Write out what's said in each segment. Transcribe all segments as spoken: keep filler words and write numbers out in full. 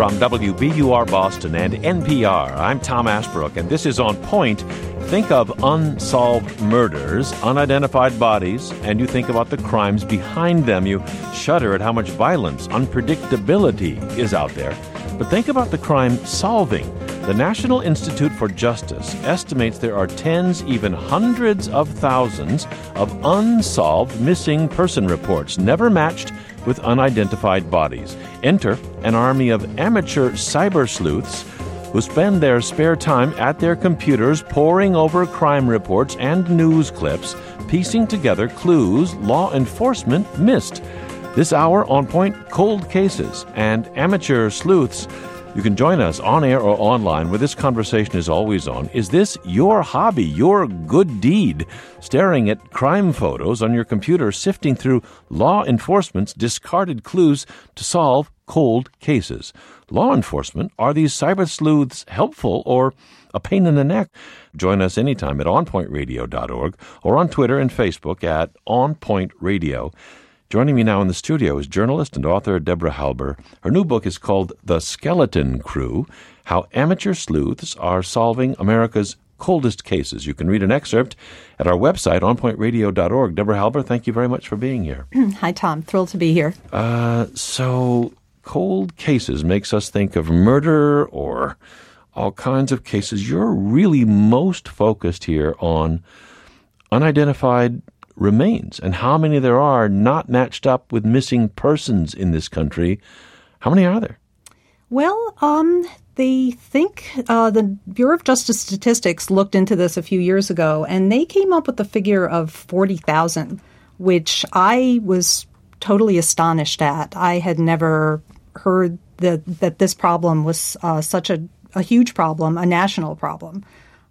From W B U R Boston and N P R, I'm Tom Ashbrook, and this is On Point. Think of unsolved murders, unidentified bodies, and you think about the crimes behind them. You shudder at how much violence, unpredictability is out there. But think about the crime solving. The National Institute for Justice estimates there are tens, even hundreds of thousands of unsolved missing person reports, never matched with unidentified bodies. Enter an army of amateur cyber sleuths who spend their spare time at their computers poring over crime reports and news clips, piecing together clues law enforcement missed. This hour, On Point, cold cases and amateur sleuths. You can join us on air or online where this conversation is always on. Is this your hobby, your good deed? Staring at crime photos on your computer, sifting through law enforcement's discarded clues to solve cold cases. Law enforcement, are these cyber sleuths helpful or a pain in the neck? Join us anytime at on point radio dot org or on Twitter and Facebook at On Point Radio. Joining me now in the studio is journalist and author Deborah Halber. Her new book is called The Skeleton Crew, How Amateur Sleuths Are Solving America's Coldest Cases. You can read an excerpt at our website, on point radio dot org. Deborah Halber, thank you very much for being here. Hi, Tom. Thrilled to be here. Uh, so, cold cases makes us think of murder or all kinds of cases. You're really most focused here on unidentified remains and how many there are not matched up with missing persons in this country. How many are there? Well, um, they think uh, the Bureau of Justice Statistics looked into this a few years ago, and they came up with a figure of forty thousand, which I was totally astonished at. I had never heard that, that this problem was uh, such a, a huge problem, a national problem.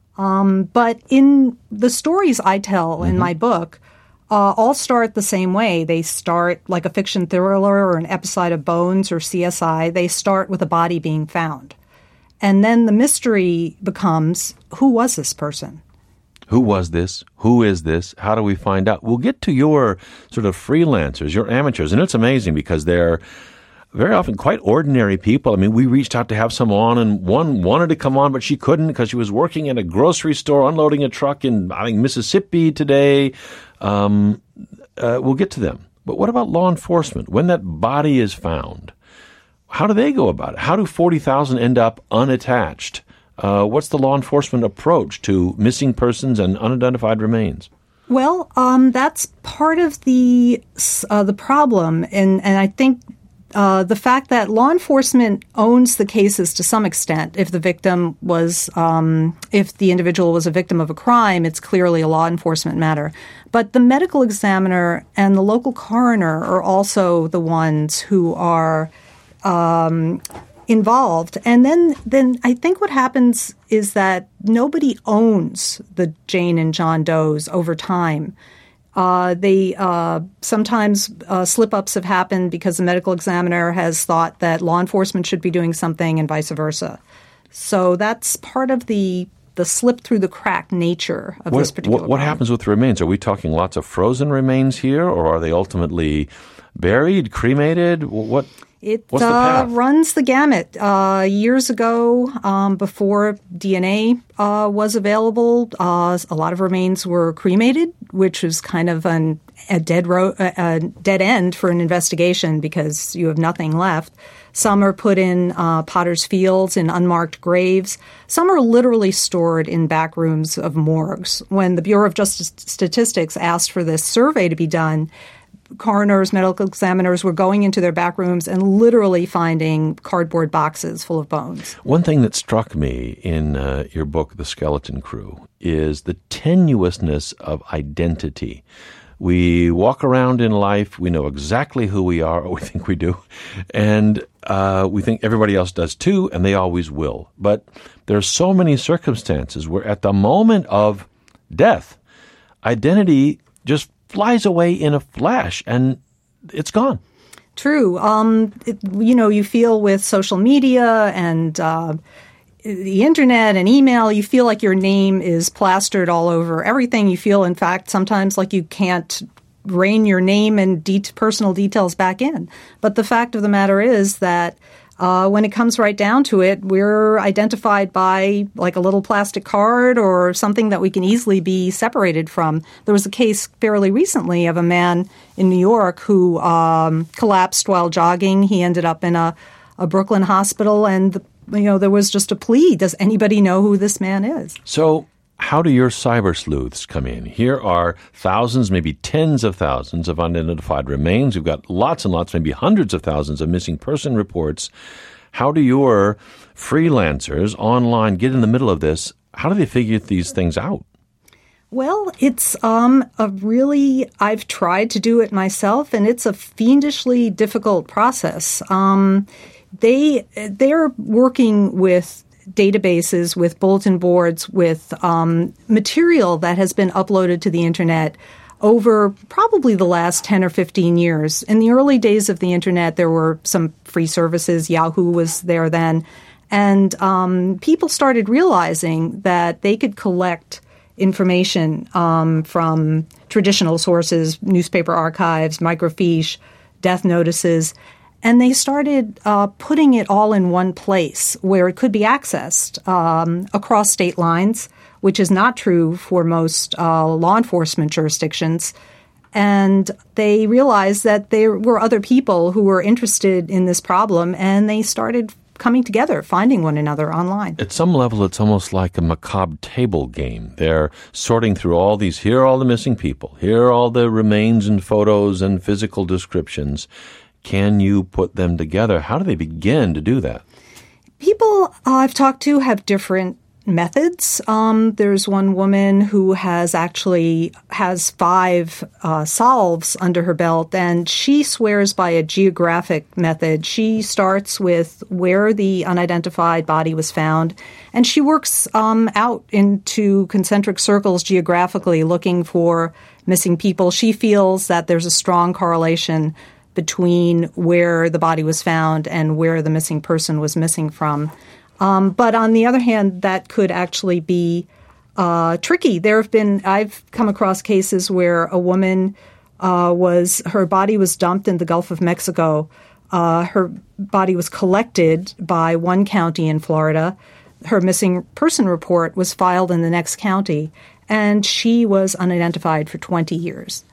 Um, but in the stories I tell mm-hmm. in my book, Uh, all start the same way. They start like a fiction thriller or an episode of Bones or C S I. They start with a body being found. And then the mystery becomes, who was this person? Who was this? Who is this? How do we find out? We'll get to your sort of freelancers, your amateurs. And it's amazing because they're very often quite ordinary people. I mean, we reached out to have some on, and one wanted to come on, but she couldn't because she was working at a grocery store unloading a truck in, I think, Mississippi today. Um, uh, we'll get to them. But what about law enforcement? When that body is found, how do they go about it? How do forty thousand end up unattached? Uh, what's the law enforcement approach to missing persons and unidentified remains? Well, um, that's part of the uh, the problem, and, and I think Uh, the fact that law enforcement owns the cases to some extent. If the victim was, um, if the individual was a victim of a crime, it's clearly a law enforcement matter. But the medical examiner and the local coroner are also the ones who are um, involved. And then, then I think what happens is that nobody owns the Jane and John Does over time. Uh, they uh, sometimes uh, slip-ups have happened because the medical examiner has thought that law enforcement should be doing something and vice versa. So that's part of the the slip through the crack nature of what, this particular What, what happens with the remains? Are we talking lots of frozen remains here, or are they ultimately buried, cremated? What? It What's the uh, path? runs the gamut. Uh, years ago, um, before D N A uh, was available, uh, a lot of remains were cremated, which was kind of an, a dead ro- a dead end for an investigation because you have nothing left. Some are put in uh, potter's fields in unmarked graves. Some are literally stored in back rooms of morgues. When the Bureau of Justice Statistics asked for this survey to be done, coroners, medical examiners were going into their back rooms and literally finding cardboard boxes full of bones. One thing that struck me in uh, your book, The Skeleton Crew, is the tenuousness of identity. We walk around in life, we know exactly who we are, or we think we do, and uh, we think everybody else does too, and they always will. But there are so many circumstances where at the moment of death, identity just flies away in a flash, and it's gone. True. Um, it, you know, you feel with social media and uh, the internet and email, you feel like your name is plastered all over everything. You feel, in fact, sometimes like you can't rein your name and de- personal details back in. But the fact of the matter is that Uh, when it comes right down to it, we're identified by like a little plastic card or something that we can easily be separated from. There was a case fairly recently of a man in New York who um, collapsed while jogging. He ended up in a, a Brooklyn hospital, and the, you know there was just a plea. Does anybody know who this man is? So how do your cyber sleuths come in? Here are thousands, maybe tens of thousands of unidentified remains. We've got lots and lots, maybe hundreds of thousands of missing person reports. How do your freelancers online get in the middle of this? How do they figure these things out? Well, it's um, a really, I've tried to do it myself, and it's a fiendishly difficult process. Um, they, they're working with databases, with bulletin boards, with um, material that has been uploaded to the internet over probably the last ten or fifteen years. In the early days of the internet, there were some free services. Yahoo was there then. And um, people started realizing that they could collect information um, from traditional sources, newspaper archives, microfiche, death notices. And they started uh, putting it all in one place where it could be accessed um, across state lines, which is not true for most uh, law enforcement jurisdictions. And they realized that there were other people who were interested in this problem, and they started coming together, finding one another online. At some level, it's almost like a macabre table game. They're sorting through all these. Here are all the missing people. Here are all the remains and photos and physical descriptions. Can you put them together? How do they begin to do that? People I've talked to have different methods. Um, there's one woman who has actually has five uh, solves under her belt, and she swears by a geographic method. She starts with where the unidentified body was found, and she works um, out into concentric circles geographically looking for missing people. She feels that there's a strong correlation between where the body was found and where the missing person was missing from. Um, but on the other hand, that could actually be uh, tricky. There have been, I've come across cases where a woman uh, was, her body was dumped in the Gulf of Mexico. Uh, her body was collected by one county in Florida. Her missing person report was filed in the next county, and she was unidentified for twenty years.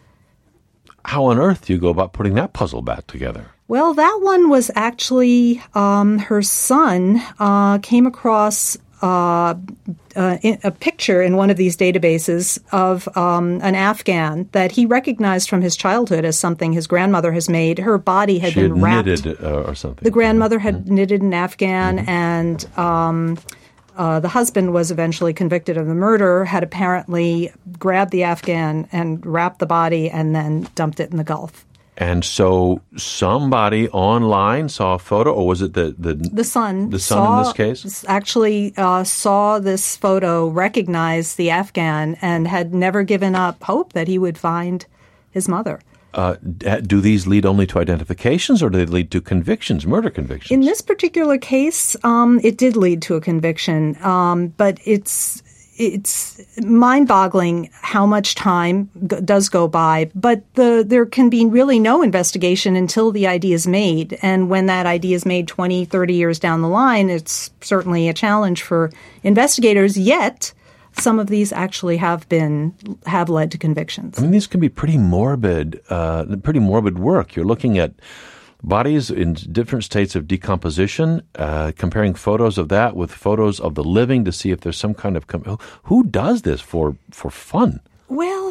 How on earth do you go about putting that puzzle back together? Well, that one was actually um, her son uh, came across uh, uh, a picture in one of these databases of um, an Afghan that he recognized from his childhood as something his grandmother has made. Her body had she been had wrapped. knitted uh, or something. The grandmother had mm-hmm. knitted an Afghan, mm-hmm. and um, uh, the husband was eventually convicted of the murder, had apparently grabbed the Afghan and wrapped the body and then dumped it in the Gulf. And so somebody online saw a photo, or was it the the, the son? The son saw, in this case? Actually uh, saw this photo, recognized the Afghan, and had never given up hope that he would find his mother. Uh, do these lead only to identifications, or do they lead to convictions, murder convictions? In this particular case, um, it did lead to a conviction, um, but it's it's mind-boggling how much time g- does go by. But the there can be really no investigation until the I D is made, and when that I D is made twenty, thirty years down the line, it's certainly a challenge for investigators. Yet, some of these actually have been have led to convictions. I mean, these can be pretty morbid, uh, pretty morbid work. You're looking at bodies in different states of decomposition, uh, comparing photos of that with photos of the living to see if there's some kind of com- who does this for for fun? Well,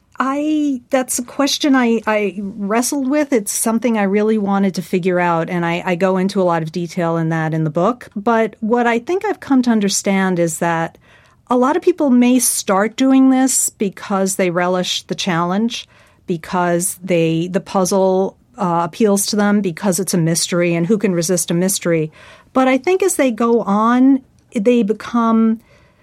I that's a question I, I wrestled with. It's something I really wanted to figure out, and I, I go into a lot of detail in that in the book. But what I think I've come to understand is that a lot of people may start doing this because they relish the challenge, because they the puzzle uh, appeals to them, because it's a mystery, and who can resist a mystery? But I think as they go on, they become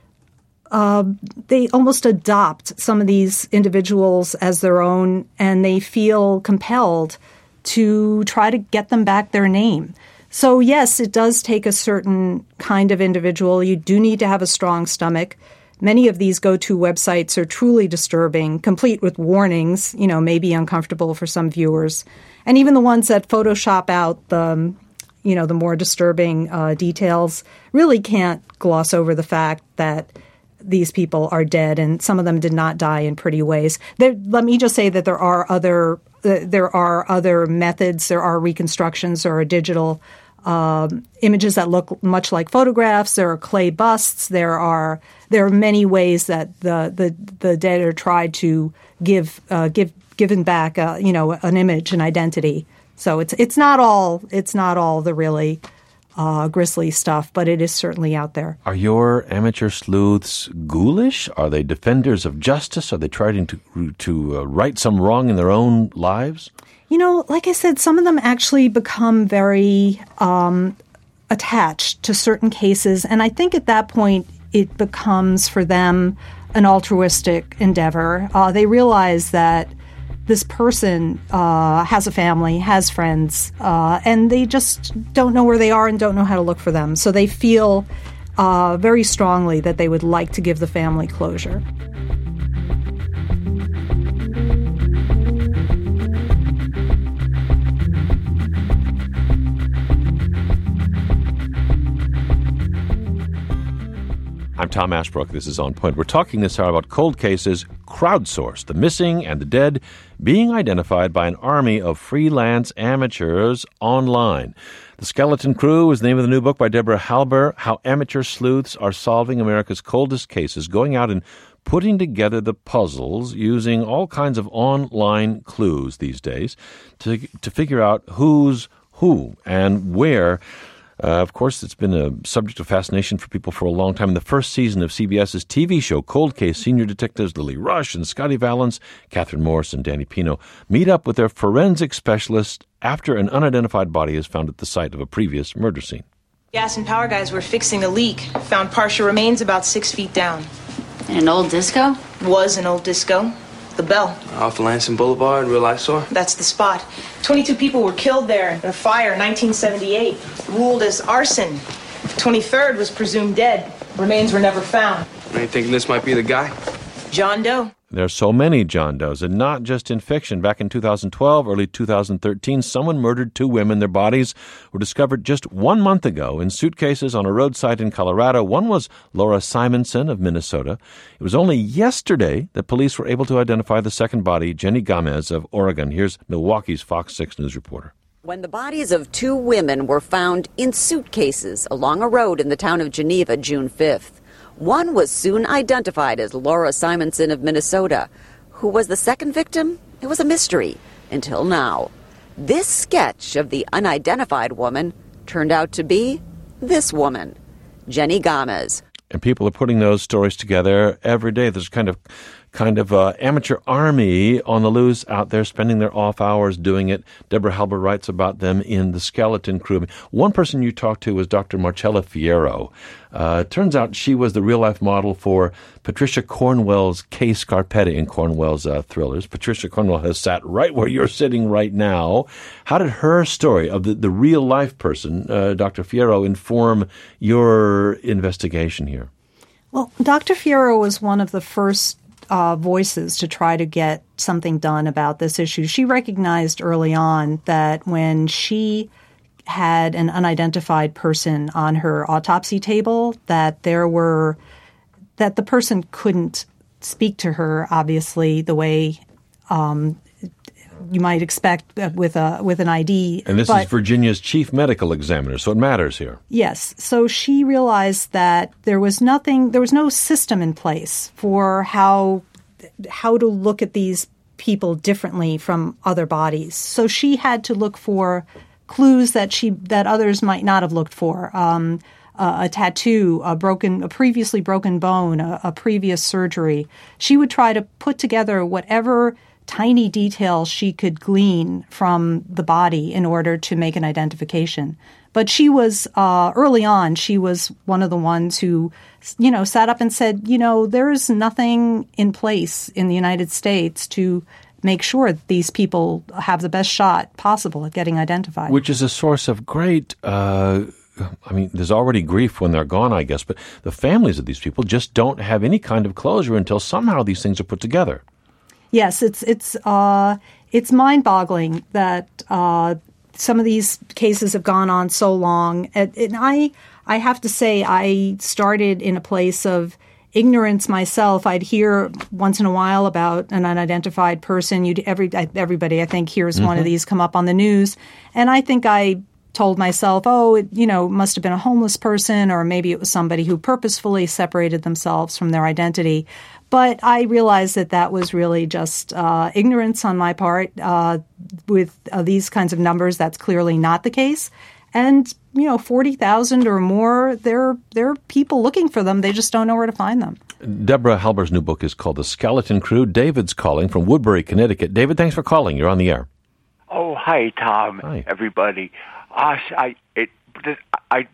uh, they almost adopt some of these individuals as their own, and they feel compelled to try to get them back their name. So, yes, it does take a certain kind of individual. You do need to have a strong stomach. Many of these go-to websites are truly disturbing, complete with warnings, you know, may be uncomfortable for some viewers. And even the ones that Photoshop out the, you know, the more disturbing uh, details, really can't gloss over the fact that these people are dead, and some of them did not die in pretty ways. There, let me just say that there are other uh, there are other methods. There are reconstructions. There are digital um, images that look much like photographs. There are clay busts. There are there are many ways that the the, the dead are tried to give uh, give given back uh, you know an image, an identity. So it's it's not all it's not all the really Uh, grisly stuff, but it is certainly out there. Are your amateur sleuths ghoulish? Are they defenders of justice? Are they trying to to uh, right some wrong in their own lives? You know, like I said, some of them actually become very um, attached to certain cases, and I think at that point it becomes for them an altruistic endeavor. Uh, they realize that this person uh, has a family, has friends, uh, and they just don't know where they are and don't know how to look for them. So they feel uh, very strongly that they would like to give the family closure. I'm Tom Ashbrook. This is On Point. We're talking this hour about cold cases crowdsourced, the missing and the dead being identified by an army of freelance amateurs online. The Skeleton Crew is the name of the new book by Deborah Halber, How Amateur Sleuths Are Solving America's Coldest Cases, going out and putting together the puzzles using all kinds of online clues these days to, to figure out who's who and where. Uh, of course, it's been a subject of fascination for people for a long time. In the first season of CBS's T V show Cold Case, senior detectives Lily Rush and Scotty Valance, Catherine Morris and Danny Pino meet up with their forensic specialist after an unidentified body is found at the site of a previous murder scene. Gas and power guys were fixing a leak. Found partial remains about six feet down. In an old disco? Was an old disco. The Bell. Off Lansing Boulevard, real eyesore? That's the spot. twenty-two people were killed there in a fire in nineteen seventy-eight, ruled as arson. twenty-third was presumed dead. Remains were never found. Are you thinking this might be the guy? John Doe. There are so many John Does, and not just in fiction. Back in two thousand twelve, early two thousand thirteen, someone murdered two women. Their bodies were discovered just one month ago in suitcases on a roadside in Colorado. One was Laura Simonson of Minnesota. It was only yesterday that police were able to identify the second body, Jenny Gomez of Oregon. Here's Milwaukee's Fox six News reporter. When the bodies of two women were found in suitcases along a road in the town of Geneva, June fifth. One was soon identified as Laura Simonson of Minnesota. Who was the second victim? It was a mystery until now. This sketch of the unidentified woman turned out to be this woman, Jenny Gomez. And people are putting those stories together every day. There's kind of kind of uh, amateur army on the loose out there spending their off hours doing it. Deborah Halber writes about them in The Skeleton Crew. One person you talked to was Doctor Marcella Fierro. Uh, it turns out she was the real-life model for Patricia Cornwell's Kay Scarpetta in Cornwell's uh, thrillers. Patricia Cornwell has sat right where you're sitting right now. How did her story of the, the real-life person, uh, Doctor Fierro, inform your investigation here? Well, Doctor Fierro was one of the first Uh, voices to try to get something done about this issue. She recognized early on that when she had an unidentified person on her autopsy table, that there were that the person couldn't speak to her, obviously, the way um, you might expect with a with an I D. And this but, is Virginia's chief medical examiner, so it matters here. Yes. So she realized that there was nothing, there was no system in place for how how to look at these people differently from other bodies. So she had to look for clues that she that others might not have looked for. Um, Uh, a tattoo, a broken, a previously broken bone, a, a previous surgery. She would try to put together whatever tiny details she could glean from the body in order to make an identification. But she was, uh, early on, she was one of the ones who, you know, sat up and said, you know, there's nothing in place in the United States to make sure that these people have the best shot possible at getting identified. Which is a source of great, uh, I mean, there's already grief when they're gone, I guess, but the families of these people just don't have any kind of closure until somehow these things are put together. Yes, it's it's uh, it's mind-boggling that uh, some of these cases have gone on so long. And, and I, I have to say, I started in a place of ignorance myself. I'd hear once in a while about an unidentified person. You'd every everybody, I think, hears mm-hmm. one of these come up on the news, and I think I told myself, oh, it, you know, must have been a homeless person, or maybe it was somebody who purposefully separated themselves from their identity. But I realized that that was really just uh, ignorance on my part. Uh, with uh, these kinds of numbers, that's clearly not the case. And, you know, forty thousand or more, there, there are people looking for them. They just don't know where to find them. Deborah Halber's new book is called The Skeleton Crew. David's calling from Woodbury, Connecticut. David, thanks for calling. You're on the air. Oh, hi, Tom. Hi. Everybody. Uh, I, it, I,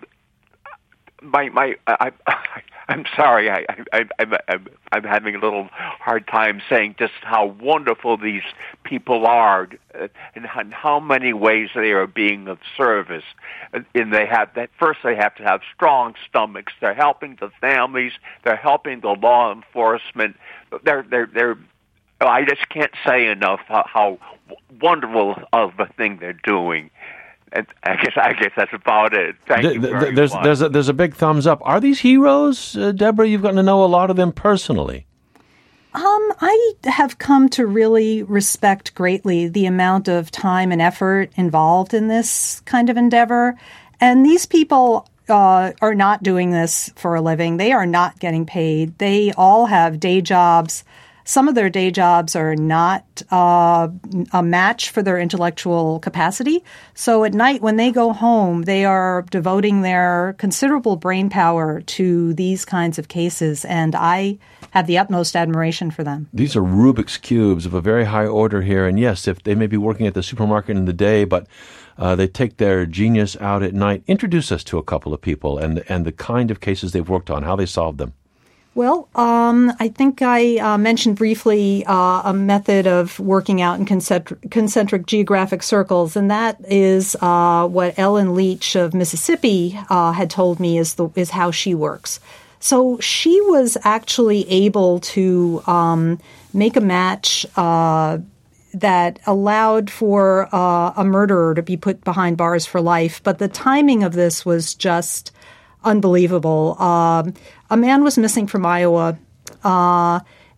my, my, I, I, I'm sorry. I, I, I'm, I'm, I'm having a little hard time saying just how wonderful these people are, uh, and in how many ways they are being of service. And they have that. First, they have to have strong stomachs. They're helping the families. They're helping the law enforcement. They're, they're, they're. I just can't say enough how, how wonderful of a thing they're doing. And I guess I guess that's about it. Thank the, you the, very there's, much. There's a, there's a big thumbs up. Are these heroes, uh, Deborah? You've gotten to know a lot of them personally. Um, I have come to really respect greatly the amount of time and effort involved in this kind of endeavor. And these people uh, are not doing this for a living. They are not getting paid. They all have day jobs. Some of their day jobs are not uh, a match for their intellectual capacity. So at night, when they go home, they are devoting their considerable brain power to these kinds of cases. And I have the utmost admiration for them. These are Rubik's Cubes of a very high order here. And yes, if they may be working at the supermarket in the day, but uh, they take their genius out at night. Introduce us to a couple of people and, and the kind of cases they've worked on, how they solved them. Well, um, I think I uh, mentioned briefly uh, a method of working out in concentric, concentric geographic circles, and that is uh, what Ellen Leach of Mississippi uh, had told me is the is how she works. So she was actually able to um, make a match uh, that allowed for uh, a murderer to be put behind bars for life, but the timing of this was just unbelievable. Um, a man was missing from Iowa. Uh,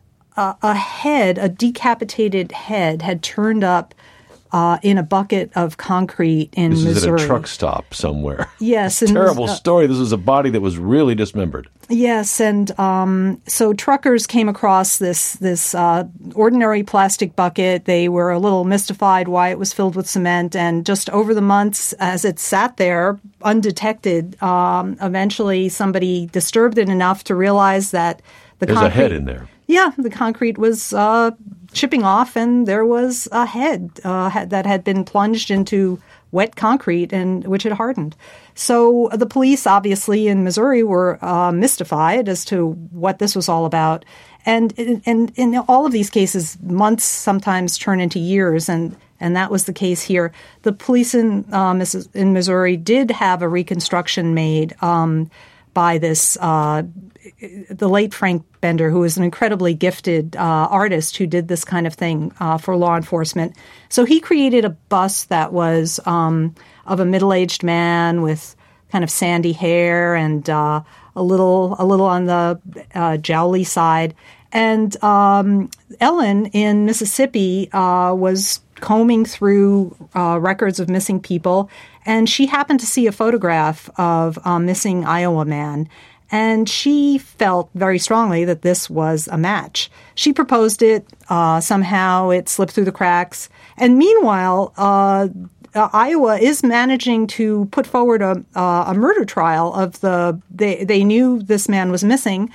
a, a head, a decapitated head, had turned up uh, in a bucket of concrete in this Missouri. This is at a truck stop somewhere. Yes. And terrible uh, story. This was a body that was really dismembered. Yes, and um, so truckers came across this this uh, ordinary plastic bucket. They were a little mystified why it was filled with cement, and just over the months, as it sat there undetected, um, eventually somebody disturbed it enough to realize that the There's concrete, a head in there. Yeah, the concrete was uh, chipping off, and there was a head uh, had, that had been plunged into wet concrete and which had hardened. So the police, obviously, in Missouri were uh, mystified as to what this was all about. And, and in all of these cases, months sometimes turn into years, and, and that was the case here. The police in, uh, in Missouri did have a reconstruction made um, by this uh, the late Frank Bender, who was an incredibly gifted uh, artist who did this kind of thing uh, for law enforcement. So he created a bust that was um, of a middle-aged man with kind of sandy hair and uh, a little a little on the uh, jowly side. And um, Ellen in Mississippi uh, was combing through uh, records of missing people, and she happened to see a photograph of a missing Iowa man. And she felt very strongly that this was a match. She proposed it. Uh, somehow it slipped through the cracks. And meanwhile, uh, uh, Iowa is managing to put forward a, uh, a murder trial of the they, – they knew this man was missing.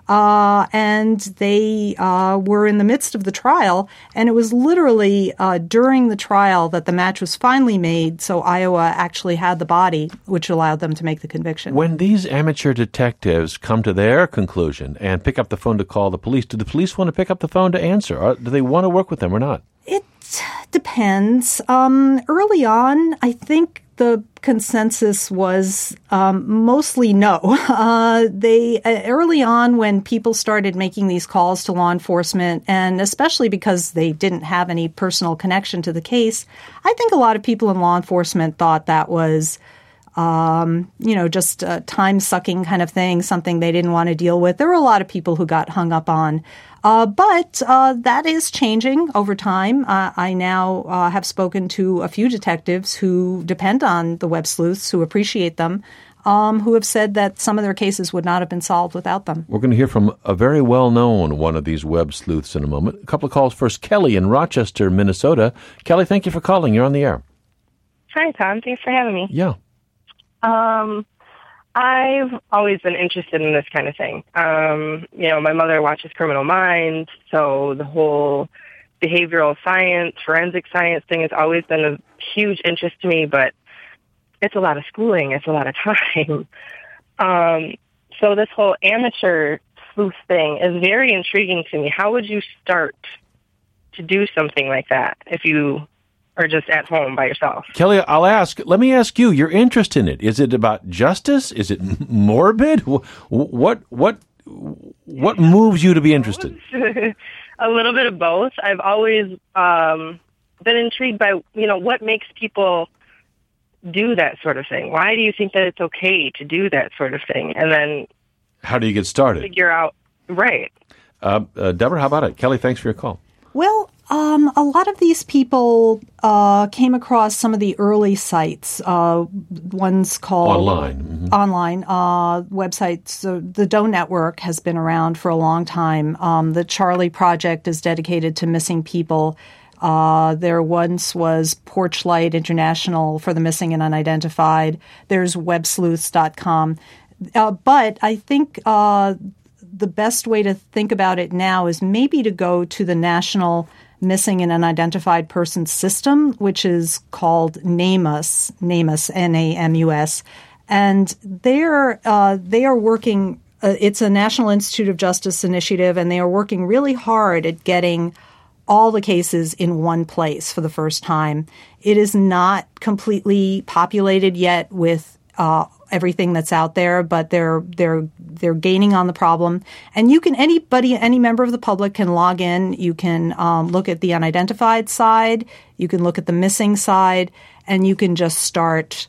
Uh, and they uh, were in the midst of the trial, and it was literally uh, during the trial that the match was finally made, so Iowa actually had the body, which allowed them to make the conviction. When these amateur detectives come to their conclusion and pick up the phone to call the police, do the police want to pick up the phone to answer? Or do they want to work with them or not? It depends. Um, early on, I think the consensus was um, mostly no. Uh, they uh, early on, when people started making these calls to law enforcement, and especially because they didn't have any personal connection to the case, I think a lot of people in law enforcement thought that was, um, you know, just a time-sucking kind of thing, something they didn't want to deal with. There were a lot of people who got hung up on. Uh, but uh, that is changing over time. Uh, I now uh, have spoken to a few detectives who depend on the web sleuths, who appreciate them, um, who have said that some of their cases would not have been solved without them. We're going to hear from a very well-known one of these web sleuths in a moment. A couple of calls first. Kelly in Rochester, Minnesota. Kelly, thank you for calling. You're on the air. Hi, Tom. Thanks for having me. Yeah. Um, I've always been interested in this kind of thing. Um, you know, my mother watches Criminal Minds, so the whole behavioral science, forensic science thing has always been a huge interest to me, but it's a lot of schooling. It's a lot of time. Um, so this whole amateur sleuth thing is very intriguing to me. How would you start to do something like that if you or just at home by yourself? Kelly, I'll ask, let me ask you, your interest in it. Is it about justice? Is it morbid? What, what, what moves you to be interested? A little bit of both. I've always um, been intrigued by, you know, what makes people do that sort of thing. Why do you think that it's okay to do that sort of thing? And then how do you get started? Figure out, right. Uh, uh, Deborah, how about it? Kelly, thanks for your call. Well, um, a lot of these people uh, came across some of the early sites, uh, ones called online, mm-hmm. online uh, websites. So the Doe Network has been around for a long time. Um, the Charlie Project is dedicated to missing people. Uh, there once was Porchlight International for the missing and unidentified. There's web sleuths dot com. Uh, but I think uh, the best way to think about it now is maybe to go to the National Missing and Unidentified Persons System, which is called NAMUS, NAMUS, N A M U S. And they're, uh, they are working, uh, it's a National Institute of Justice initiative, and they are working really hard at getting all the cases in one place for the first time. It is not completely populated yet with uh, everything that's out there, but they're they're they're gaining on the problem. And you can anybody any member of the public can log in. You can um, look at the unidentified side. You can look at the missing side, and you can just start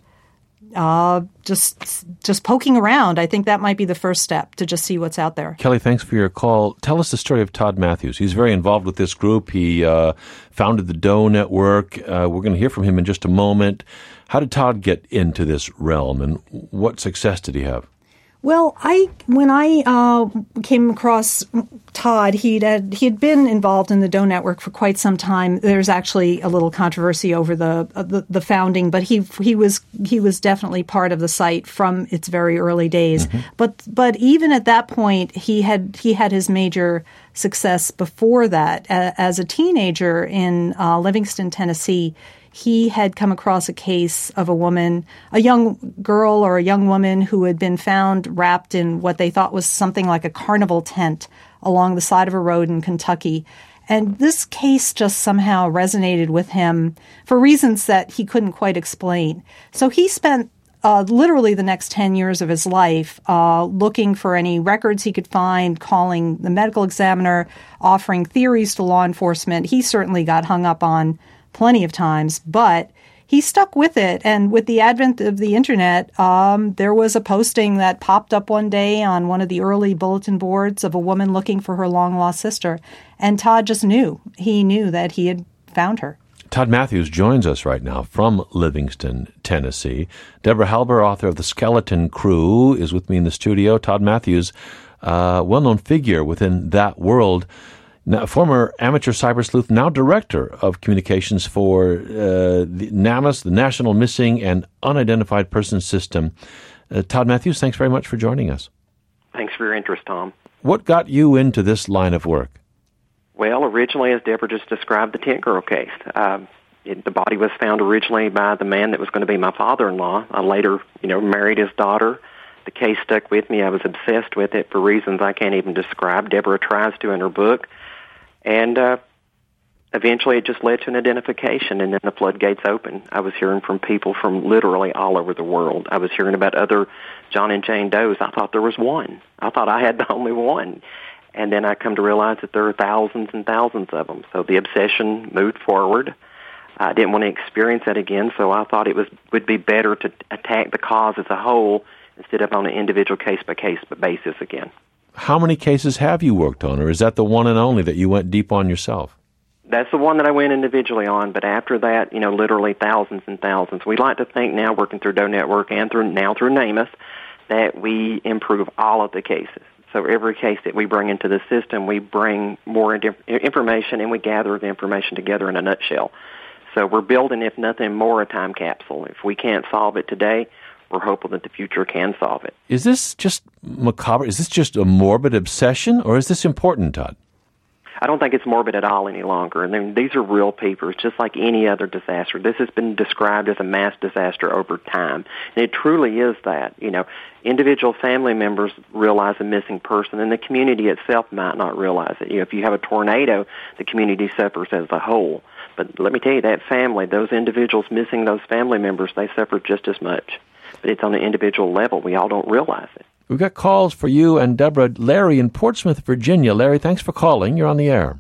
uh, just just poking around. I think that might be the first step, to just see what's out there. Kelly, thanks for your call. Tell us the story of Todd Matthews. He's very involved with this group. He uh, founded the Doe Network. Uh, we're going to hear from him in just a moment. How did Todd get into this realm, and what success did he have? Well, I when I uh, came across Todd, he'd had, he had been involved in the Doe Network for quite some time. There's actually a little controversy over the, uh, the the founding, but he he was he was definitely part of the site from its very early days. Mm-hmm. But but even at that point, he had he had his major success before that. Uh, as a teenager in uh, Livingston, Tennessee, he had come across a case of a woman, a young girl or a young woman who had been found wrapped in what they thought was something like a carnival tent along the side of a road in Kentucky. And this case just somehow resonated with him for reasons that he couldn't quite explain. So he spent uh, literally the next ten years of his life uh, looking for any records he could find, calling the medical examiner, offering theories to law enforcement. He certainly got hung up on plenty of times, but he stuck with it. And with the advent of the internet, um, there was a posting that popped up one day on one of the early bulletin boards of a woman looking for her long-lost sister. And Todd just knew. He knew that he had found her. Todd Matthews joins us right now from Livingston, Tennessee. Deborah Halber, author of The Skeleton Crew, is with me in the studio. Todd Matthews, uh, well-known figure within that world. Now, former amateur cyber sleuth, now director of communications for uh, the NAMUS, the National Missing and Unidentified Persons System. Uh, Todd Matthews, thanks very much for joining us. Thanks for your interest, Tom. What got you into this line of work? Well, originally, as Deborah just described, the Tent Girl case. Um, it, the body was found originally by the man that was going to be my father-in-law. I later, you know, married his daughter. The case stuck with me. I was obsessed with it for reasons I can't even describe. Deborah tries to in her book. And uh, eventually it just led to an identification, and then the floodgates opened. I was hearing from people from literally all over the world. I was hearing about other John and Jane Does. I thought there was one. I thought I had the only one. And then I come to realize that there are thousands and thousands of them. So the obsession moved forward. I didn't want to experience that again, so I thought it was would be better to attack the cause as a whole instead of on an individual case-by-case basis again. How many cases have you worked on, or is that the one and only that you went deep on yourself? That's the one that I went individually on, but after that, you know, literally thousands and thousands. We like to think now, working through Doe Network and through now through NamUs, that we improve all of the cases. So every case that we bring into the system, we bring more information and we gather the information together in a nutshell. So we're building, if nothing more, a time capsule. If we can't solve it today, we're hopeful that the future can solve it. Is this just macabre? Is this just a morbid obsession, or is this important, Todd? I don't think it's morbid at all any longer. I mean, these are real people. It's just like any other disaster. This has been described as a mass disaster over time. And it truly is that. You know, individual family members realize a missing person, and the community itself might not realize it. You know, if you have a tornado, the community suffers as a whole. But let me tell you, that family, those individuals missing those family members, they suffer just as much. But it's on an individual level. We all don't realize it. We've got calls for you and Deborah. Larry in Portsmouth, Virginia. Larry, thanks for calling. You're on the air.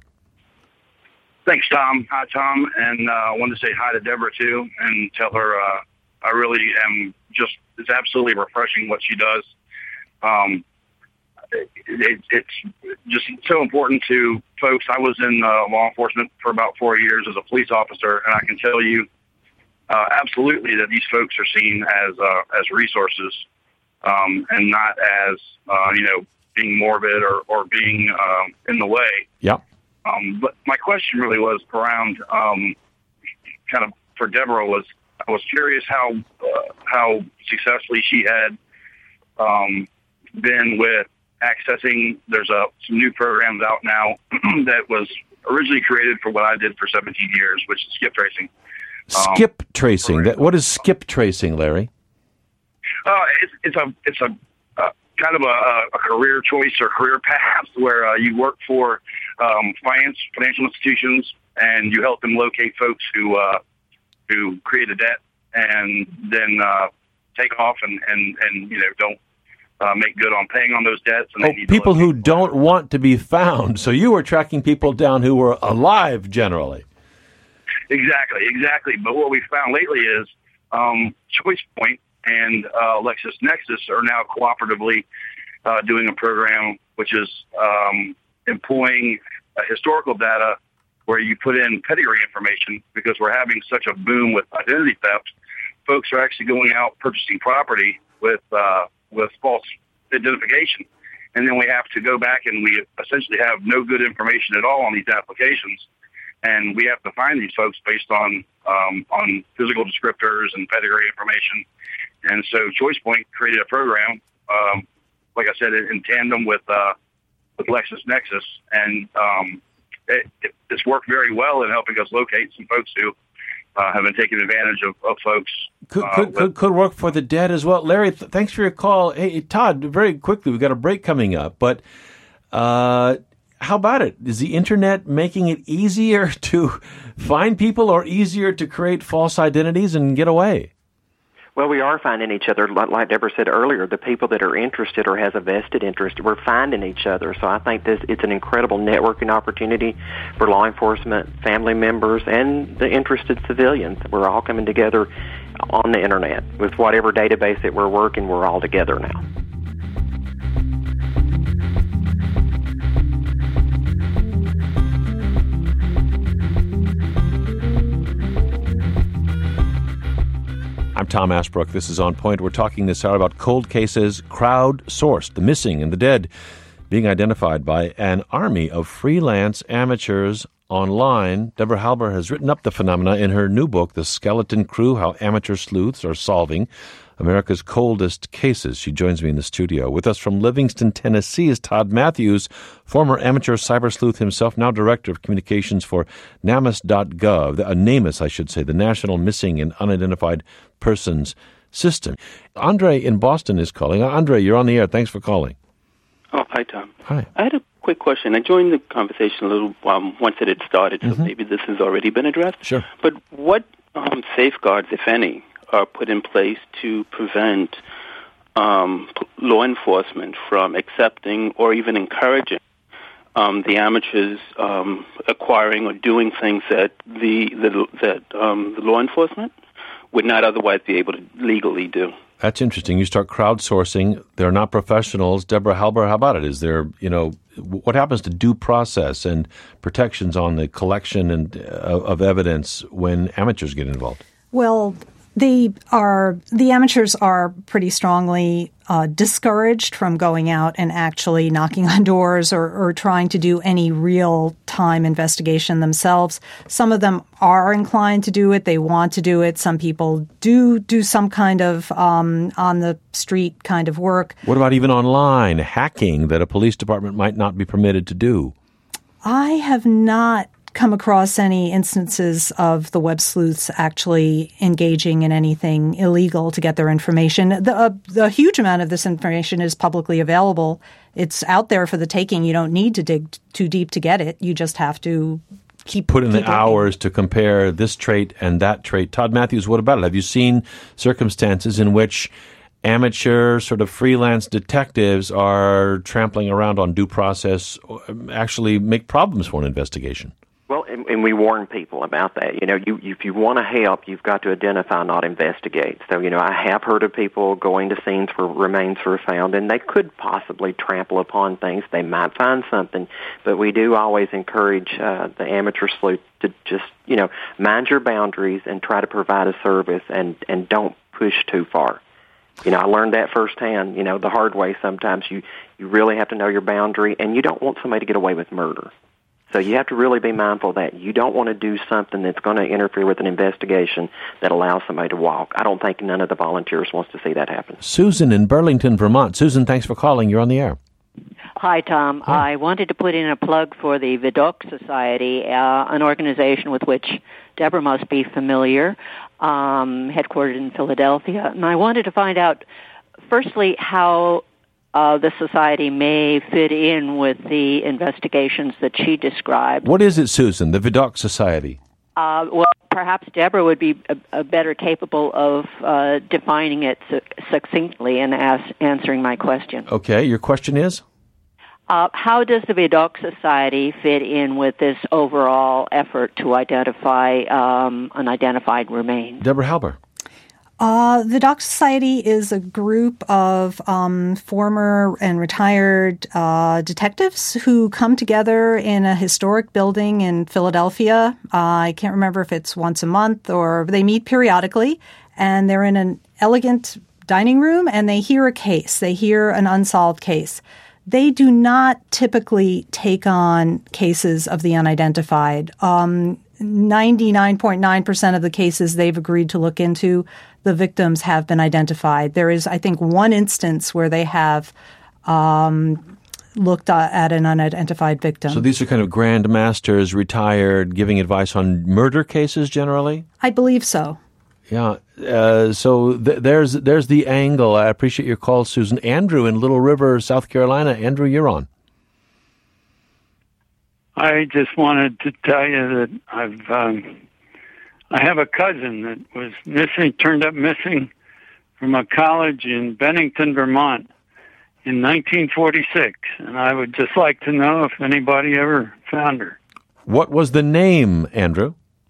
Thanks, Tom. Hi, Tom. And uh, I wanted to say hi to Deborah, too, and tell her uh, I really am just, it's absolutely refreshing what she does. Um, it, it, it's just so important to folks. I was in uh, law enforcement for about four years as a police officer, and I can tell you uh, absolutely that these folks are seen as uh, as resources. Um, and not as, uh, you know, being morbid or, or being um, in the way. Yeah. Um, but my question really was around um, kind of for Deborah was, I was curious how uh, how successfully she had um, been with accessing, there's a, some new programs out now that was originally created for what I did for seventeen years, which is skip tracing. Um, skip tracing. That, what is skip tracing, Larry? Uh, it's, it's a it's a uh, kind of a, a career choice or career path where uh, you work for um, finance financial institutions and you help them locate folks who uh, who create a debt and then uh, take off and, and, and you know don't uh, make good on paying on those debts. And oh, they need people to who don't want to be found. So you were tracking people down who were alive generally. Exactly, exactly. But what we found lately is um, ChoicePoint and uh, LexisNexis are now cooperatively uh, doing a program which is um, employing uh, historical data where you put in pedigree information because we're having such a boom with identity theft. Folks are actually going out purchasing property with uh, with false identification. And then we have to go back and we essentially have no good information at all on these applications. And we have to find these folks based on um, on physical descriptors and pedigree information. And so ChoicePoint created a program, um, like I said, in, in tandem with uh, with LexisNexis, and um, it, it, it's worked very well in helping us locate some folks who uh, have been taking advantage of, of folks. Could, uh, could, with, could, could work for the dead as well. Larry, th- thanks for your call. Hey, Todd, very quickly, we've got a break coming up, but uh, how about it? Is the Internet making it easier to find people or easier to create false identities and get away? Well, we are finding each other. Like Deborah said earlier, the people that are interested or has a vested interest, we're finding each other. So I think this it's an incredible networking opportunity for law enforcement, family members, and the interested civilians. We're all coming together on the Internet. With whatever database that we're working, we're all together now. I'm Tom Ashbrook. This is On Point. We're talking this hour about cold cases, crowdsourced, the missing and the dead being identified by an army of freelance amateurs online. Deborah Halber has written up the phenomena in her new book, The Skeleton Crew, How Amateur Sleuths Are Solving America's Coldest Cases. She joins me in the studio. With us from Livingston, Tennessee is Todd Matthews, former amateur cyber sleuth himself, now director of communications for NamUs dot gov, uh, NamUs, I should say, the National Missing and Unidentified Persons System. Andre in Boston is calling. Andre, you're on the air. Thanks for calling. Oh, Hi, Tom. Hi. I had a quick question. I joined the conversation a little um, once it had started, so Mm-hmm. maybe this has already been addressed. Sure. But what um, safeguards, if any, are put in place to prevent um, p- law enforcement from accepting or even encouraging um, the amateurs um, acquiring or doing things that the, the that um, the law enforcement would not otherwise be able to legally do? That's interesting. You start crowdsourcing. They're not professionals. Deborah Halber, how about it? Is there, you know, what happens to due process and protections on the collection and uh, of evidence when amateurs get involved? Well, they are the amateurs are pretty strongly uh, discouraged from going out and actually knocking on doors or, or trying to do any real-time investigation themselves. Some of them are inclined to do it. They want to do it. Some people do do some kind of um, on-the-street kind of work. What about even online hacking that a police department might not be permitted to do? I have not come across any instances of the web sleuths actually engaging in anything illegal to get their information. The, uh, the huge amount of this information is publicly available. It's out there for the taking. You don't need to dig t- too deep to get it. You just have to keep put in keep the looking. hours to compare this trait and that trait. Todd Matthews, what about it? Have you seen circumstances in which amateur sort of freelance detectives are trampling around on due process, or actually make problems for an investigation? Well, and, and we warn people about that. You know, you, if you want to help, you've got to identify, not investigate. So, you know, I have heard of people going to scenes where remains were found, and they could possibly trample upon things. They might find something, but we do always encourage uh, the amateur sleuth to just, you know, mind your boundaries and try to provide a service, and, and don't push too far. You know, I learned that firsthand, you know, the hard way sometimes. You, you really have to know your boundary, and you don't want somebody to get away with murder. So you have to really be mindful of that. You don't want to do something that's going to interfere with an investigation that allows somebody to walk. I don't think none of the volunteers wants to see that happen. Susan in Burlington, Vermont. Susan, thanks for calling. You're on the air. Hi, Tom. Hi. I wanted to put in a plug for the Vidocq Society, uh, an organization with which Deborah must be familiar, um, headquartered in Philadelphia. And I wanted to find out, firstly, how Uh, the society may fit in with the investigations that she described. What is it, Susan, the Vidocq Society? Uh, well, perhaps Deborah would be a, a better capable of uh, defining it su- succinctly and as- answering my question. Okay, your question is? Uh, how does the Vidocq Society fit in with this overall effort to identify um, unidentified remains? Deborah Halber. Uh, the Vidocq Society is a group of um, former and retired uh, detectives who come together in a historic building in Philadelphia. Uh, I can't remember if it's once a month or they meet periodically, and they're in an elegant dining room and they hear a case. They hear an unsolved case. They do not typically take on cases of the unidentified. Um, ninety-nine point nine percent of the cases they've agreed to look into, the victims have been identified. There is, I think, one instance where they have um, looked at an unidentified victim. So these are kind of grand masters, retired, giving advice on murder cases generally? I believe so. Yeah. Uh, so th- there's there's the angle. I appreciate your call, Susan. Andrew in Little River, South Carolina. Andrew, you're on. I just wanted to tell you that I've um, I have a cousin that was missing, turned up missing from a college in Bennington, Vermont in nineteen forty-six, and I would just like to know if anybody ever found her. What was the name, Andrew?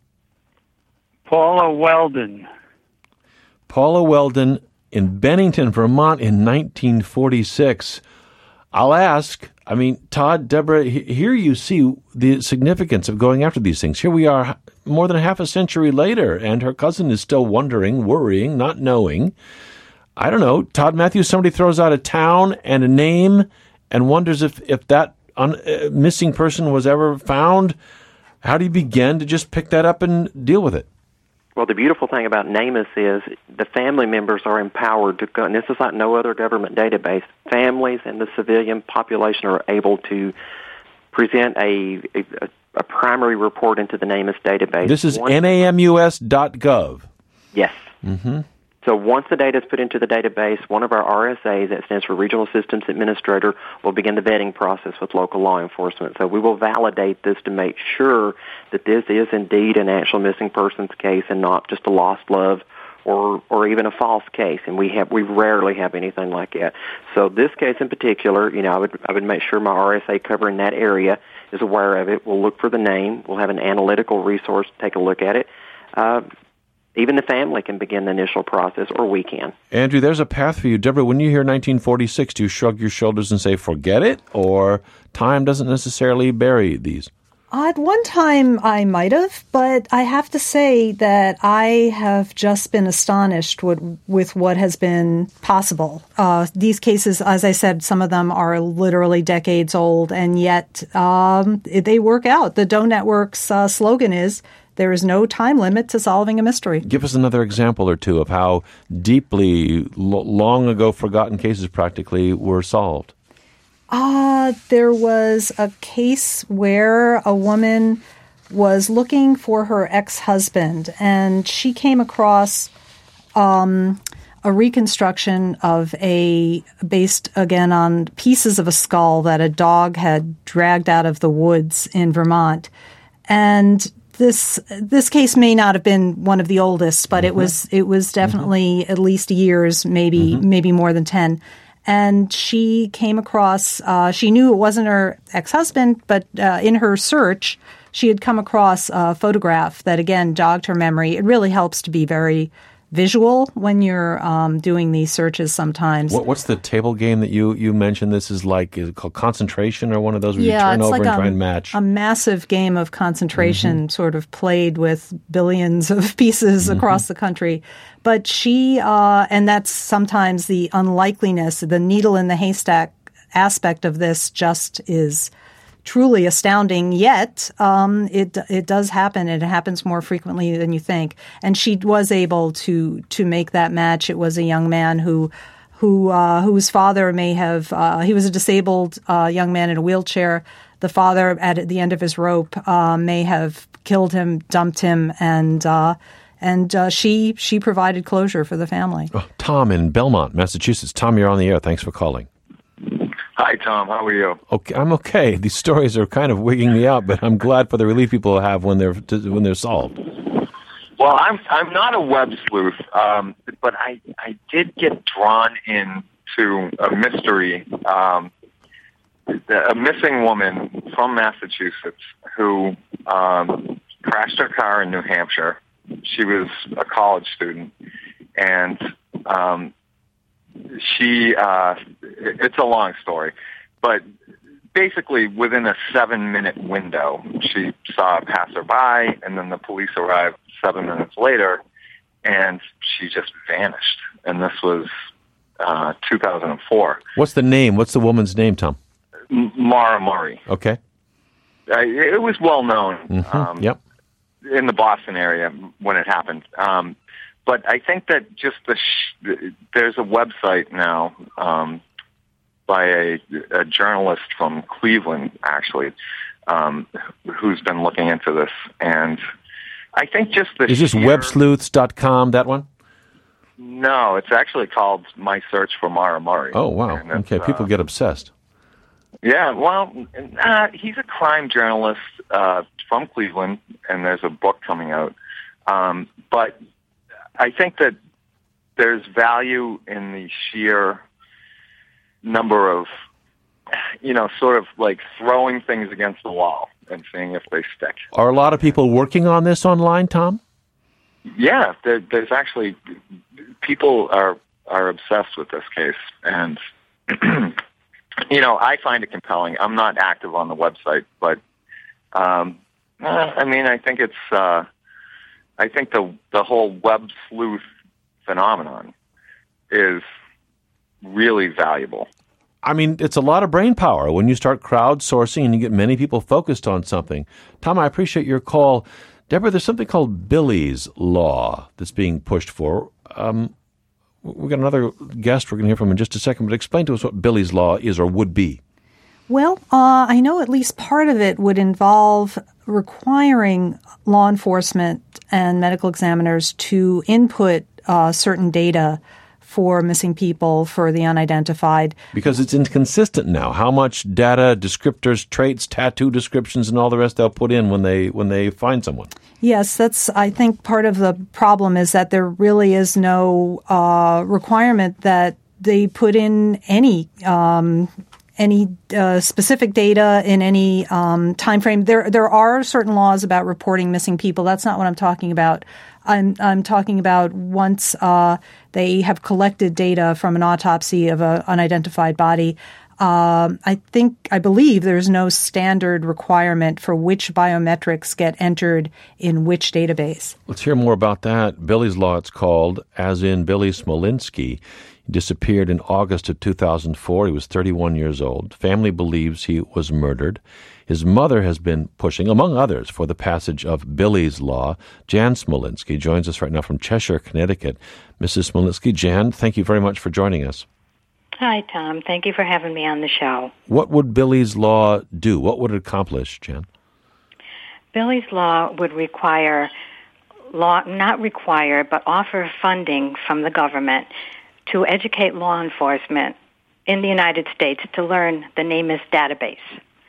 Paula Weldon. Paula Weldon in Bennington, Vermont in nineteen forty-six. I'll ask, I mean, Todd, Deborah, here you see the significance of going after these things. Here we are more than a half a century later, and her cousin is still wondering, worrying, not knowing. I don't know, Todd Matthews, somebody throws out a town and a name and wonders if, if that un, uh, missing person was ever found. How do you begin to just pick that up and deal with it? Well, the beautiful thing about NamUs is the family members are empowered to go, and this is like no other government database. Families and the civilian population are able to present a a, a primary report into the NamUs database. This is One, namus dot gov. Yes. Mm-hmm. So once the data is put into the database, one of our R S As, that stands for Regional Systems Administrator, will begin the vetting process with local law enforcement. So we will validate this to make sure that this is indeed an actual missing persons case and not just a lost love or or even a false case. And we have we rarely have anything like that. So this case in particular, you know, I would I would make sure my R S A covering that area is aware of it. We'll look for the name. We'll have an analytical resource to take a look at it. Uh, even the family can begin the initial process, or we can. Andrew, there's a path for you. Deborah, when you hear nineteen forty-six, do you shrug your shoulders and say, forget it? Or time doesn't necessarily bury these? At one time, I might have, but I have to say that I have just been astonished with, with what has been possible. Uh, these cases, as I said, some of them are literally decades old, and yet um, they work out. The Doe Network's uh, slogan is, there is no time limit to solving a mystery. Give us another example or two of how deeply, lo- long ago forgotten cases practically were solved. Uh, there was a case where a woman was looking for her ex-husband, and she came across um, a reconstruction of a, based again on pieces of a skull that a dog had dragged out of the woods in Vermont. And this this case may not have been one of the oldest, but mm-hmm. it was it was definitely mm-hmm. at least years, maybe mm-hmm. maybe more than ten. And she came across, uh, she knew it wasn't her ex-husband, but uh, in her search, she had come across a photograph that, again, jogged her memory. It really helps to be very visual when you're um, doing these searches sometimes. What, what's the table game that you, you mentioned? This is like, is it called concentration or one of those where yeah, you turn over like and a, try and match? a massive game of concentration mm-hmm. sort of played with billions of pieces mm-hmm. across the country. But she, uh, and that's sometimes the unlikeliness, the needle in the haystack aspect of this just is truly astounding, yet um, it it does happen, and it happens more frequently than you think. And she was able to to make that match. It was a young man who who uh, whose father may have uh, he was a disabled uh, young man in a wheelchair. The father, at the end of his rope, uh, may have killed him, dumped him, and uh, and uh, she she provided closure for the family. Oh, Tom in Belmont, Massachusetts. Tom, you're on the air. Thanks for calling. Hi, Tom. How are you? Okay, I'm okay. These stories are kind of wigging me out, but I'm glad for the relief people have when they're when they're solved. Well, I'm I'm not a web sleuth, um, but I I did get drawn into a mystery. Um, a missing woman from Massachusetts who um, crashed her car in New Hampshire. She was a college student, and um, she, uh, it's a long story, but basically within a seven minute window, she saw a passerby, and then the police arrived seven minutes later, and she just vanished. And this was uh, two thousand four. What's the name? What's the woman's name, Tom? M- Mara Murray. Okay. Uh, it was well known mm-hmm. um, yep. in the Boston area when it happened. Um, But I think that just the sh- there's a website now um, by a, a journalist from Cleveland, actually, um, who's been looking into this. And I think just the Is this sheer... web sleuths dot com, that one? No, it's actually called My Search for Mara Murray. Oh, wow. Okay, people uh, get obsessed. Yeah, well, uh, he's a crime journalist uh, from Cleveland, and there's a book coming out. Um, but I think that there's value in the sheer number of, you know, sort of like throwing things against the wall and seeing if they stick. Are a lot of people working on this online, Tom? Yeah, there, there's actually, people are, are obsessed with this case. And, you know, I find it compelling. I'm not active on the website, but, um, I mean, I think it's, uh, I think the the whole web sleuth phenomenon is really valuable. I mean, it's a lot of brain power when you start crowdsourcing and you get many people focused on something. Tom, I appreciate your call. Deborah, there's something called Billy's Law that's being pushed for. Um, we've got another guest we're going to hear from in just a second, but explain to us what Billy's Law is or would be. Well, uh, I know at least part of it would involve requiring law enforcement and medical examiners to input uh, certain data for missing people, for the unidentified. Because it's inconsistent now. How much data, descriptors, traits, tattoo descriptions, and all the rest they'll put in when they when they find someone. Yes, that's, I think, part of the problem is that there really is no uh, requirement that they put in any um, any uh, specific data in any um, time frame. There there are certain laws about reporting missing people. That's not what I'm talking about. I'm I'm talking about once uh, they have collected data from an autopsy of an unidentified body. Um, I think, I believe there's no standard requirement for which biometrics get entered in which database. Let's hear more about that. Billy's Law, it's called, as in Billy Smolinski. He disappeared in August of two thousand four. He was thirty-one years old. Family believes he was murdered. His mother has been pushing, among others, for the passage of Billy's Law. Jan Smolinski joins us right now from Cheshire, Connecticut. Missus Smolinski, Jan, thank you very much for joining us. Hi, Tom. Thank you for having me on the show. What would Billy's Law do? What would it accomplish, Jan? Billy's Law would require, law not require, but offer funding from the government to educate law enforcement in the United States to learn the NamUs database.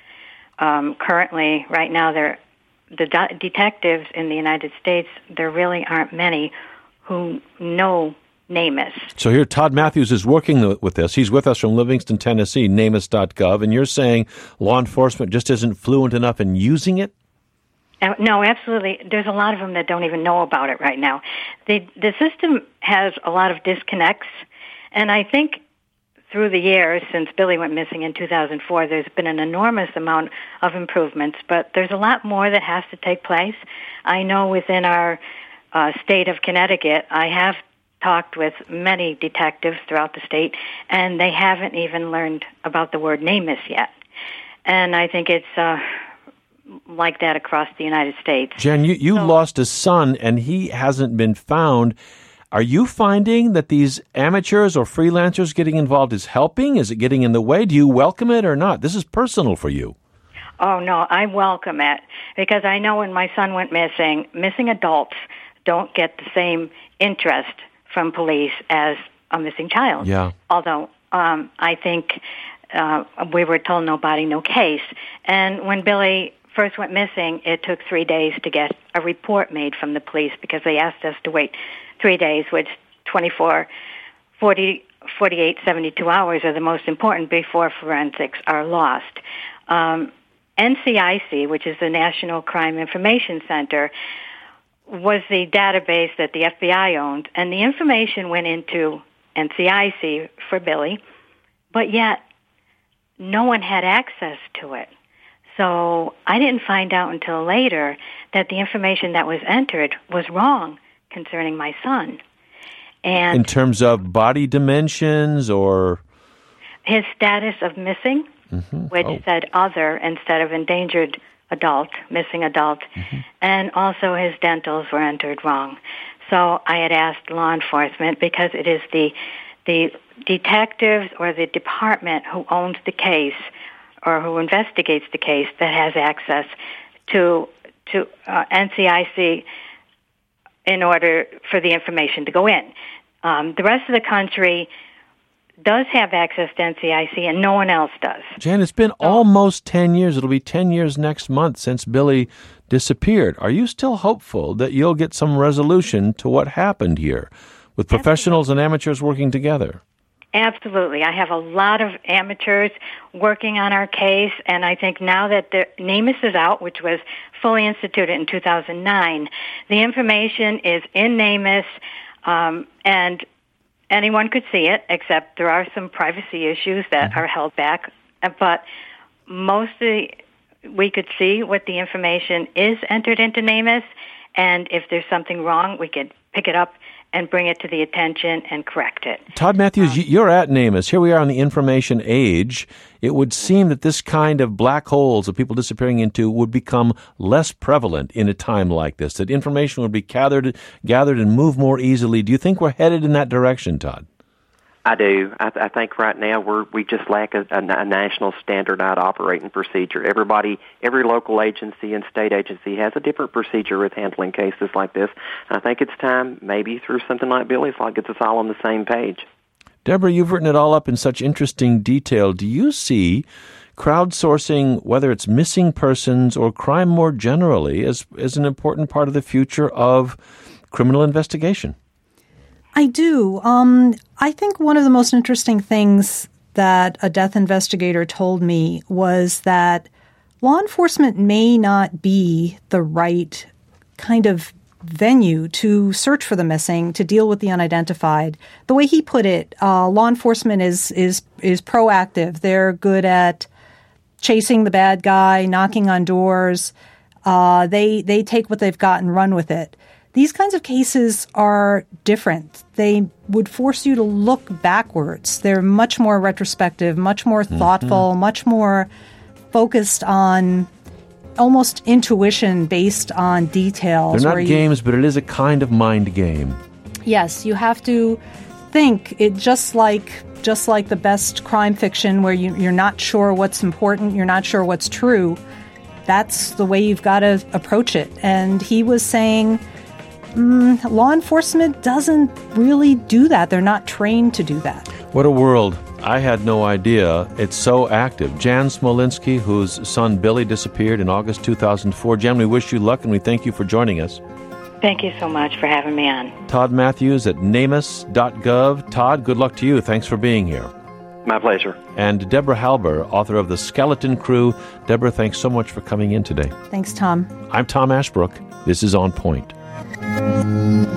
Um, currently, right now, there, the de- detectives in the United States, there really aren't many who know NamUs. So here, Todd Matthews is working with this. He's with us from Livingston, Tennessee, namus dot gov, and you're saying law enforcement just isn't fluent enough in using it? Uh, no, absolutely. There's a lot of them that don't even know about it right now. The, the system has a lot of disconnects, and I think through the years, since Billy went missing in two thousand four, there's been an enormous amount of improvements, but there's a lot more that has to take place. I know within our uh, state of Connecticut, I have talked with many detectives throughout the state, and they haven't even learned about the word NamUs yet. And I think it's uh, like that across the United States. Jen, you, you so, lost a son, and he hasn't been found. Are you finding that these amateurs or freelancers getting involved is helping? Is it getting in the way? Do you welcome it or not? This is personal for you. Oh, no, I welcome it because I know when my son went missing, missing adults don't get the same interest from police as a missing child. Yeah. Although um, I think uh, we were told no body, no case. And when Billy first went missing, it took three days to get a report made from the police because they asked us to wait three days, which twenty-four, forty, forty-eight, seventy-two hours are the most important before forensics are lost. Um, N C I C, which is the National Crime Information Center, was the database that the F B I owned, and the information went into N C I C for Billy, but yet no one had access to it. So I didn't find out until later that the information that was entered was wrong concerning my son. And in terms of body dimensions or his status of missing, mm-hmm. which oh. said other instead of endangered adult, missing adult, mm-hmm. and also his dentals were entered wrong. So I had asked law enforcement, because it is the the detectives or the department who owns the case or who investigates the case that has access to to uh, N C I C in order for the information to go in. Um, the rest of the country does have access to N C I C, and no one else does. Jan, it's been almost ten years. It'll be ten years next month since Billy disappeared. Are you still hopeful that you'll get some resolution to what happened here with professionals and amateurs working together? Absolutely. I have a lot of amateurs working on our case, and I think now that the NamUs is out, which was fully instituted in two thousand nine, the information is in NamUs, um, and anyone could see it, except there are some privacy issues that mm-hmm. are held back. But mostly we could see what the information is entered into NamUs, and if there's something wrong, we could pick it up and bring it to the attention and correct it. Todd Matthews, um, you're at NamUs. Here we are in the information age. It would seem that this kind of black holes of people disappearing into would become less prevalent in a time like this, that information would be gathered, gathered and move more easily. Do you think we're headed in that direction, Todd? I do. I, th- I think right now we're we just lack a, a, a national standardized operating procedure. Everybody, every local agency and state agency has a different procedure with handling cases like this. And I think it's time, maybe through something like Billy's Law, gets us all on the same page. Deborah, you've written it all up in such interesting detail. Do you see crowdsourcing, whether it's missing persons or crime more generally, as, as an important part of the future of criminal investigation? I do. Um, I think one of the most interesting things that a death investigator told me was that law enforcement may not be the right kind of venue to search for the missing, to deal with the unidentified. The way he put it, uh, law enforcement is is is proactive. They're good at chasing the bad guy, knocking on doors. Uh, they they take what they've got and run with it. These kinds of cases are different. They would force you to look backwards. They're much more retrospective, much more thoughtful, mm-hmm. much more focused on almost intuition based on details. They're not you, games, but it is a kind of mind game. Yes, you have to think it just like just like the best crime fiction where you, you're not sure what's important, you're not sure what's true. That's the way you've got to approach it. And he was saying mm, law enforcement doesn't really do that. They're not trained to do that. What a world. I had no idea. It's so active. Jan Smolinski, whose son Billy disappeared in August two thousand four. Jan, we wish you luck and we thank you for joining us. Thank you so much for having me on. Todd Matthews at namus dot gov. Todd, good luck to you. Thanks for being here. My pleasure. And Deborah Halber, author of The Skeleton Crew. Deborah, thanks so much for coming in today. Thanks, Tom. I'm Tom Ashbrook. This is On Point.